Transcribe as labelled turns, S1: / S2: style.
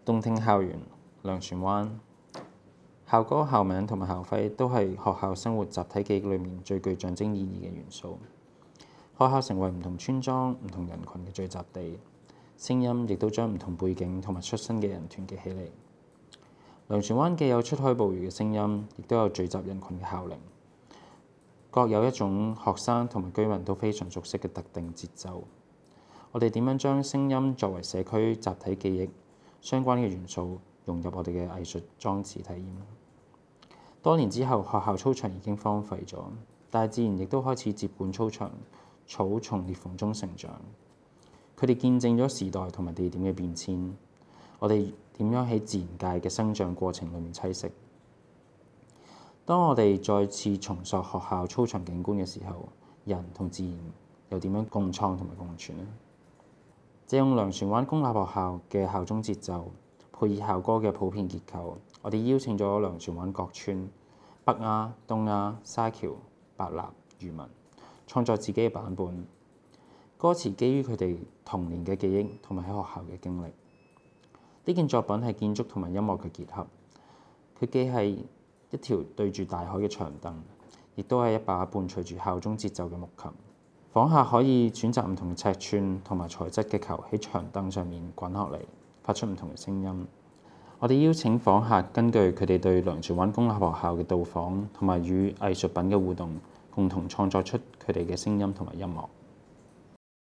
S1: 動聽校園，糧船灣。校歌、校名同埋校徽都係學校生活集體記憶裏面最具象徵意義嘅元素。學校成為唔同村莊、唔同人群嘅聚集地，聲音亦都將唔同背景同埋出身嘅人團結起嚟。糧船灣既有出海捕魚嘅聲音，亦都有聚集人群嘅校鈴，各有一種學生同埋居民都非常熟悉嘅特定節奏。我哋點樣將聲音作為社區集體記憶相關嘅元素融入我哋嘅藝術裝置體驗？多年之後，學校操場已經荒廢咗，大自然亦都開始接管操場，草從裂縫中成長。佢哋見證咗時代同埋地點嘅變遷。我哋點樣喺自然界嘅生長過程裏面棲息？當我哋再次重塑學校操場景觀嘅時候，人同自然又點樣共創同埋共存呢？借用糧船灣公立學校嘅校鐘節奏，配以校歌嘅普遍結構，我哋邀請咗糧船灣各村北丫、東丫、沙橋、白立、漁民創作自己嘅版本。歌詞基於佢哋童年嘅記憶同埋喺學校嘅經歷。呢件作品係建築同埋音樂嘅結合，佢既係一條對住大海嘅長凳，亦都係一把伴隨住校鐘節奏嘅木琴。訪客可以選擇唔同嘅尺寸同埋材質嘅球喺長凳上面滾落嚟，發出唔同嘅聲音。我哋邀請訪客根據佢哋對糧船灣公立學校嘅到訪同埋與藝術品嘅互動，共同創作出佢哋嘅聲音同埋音樂。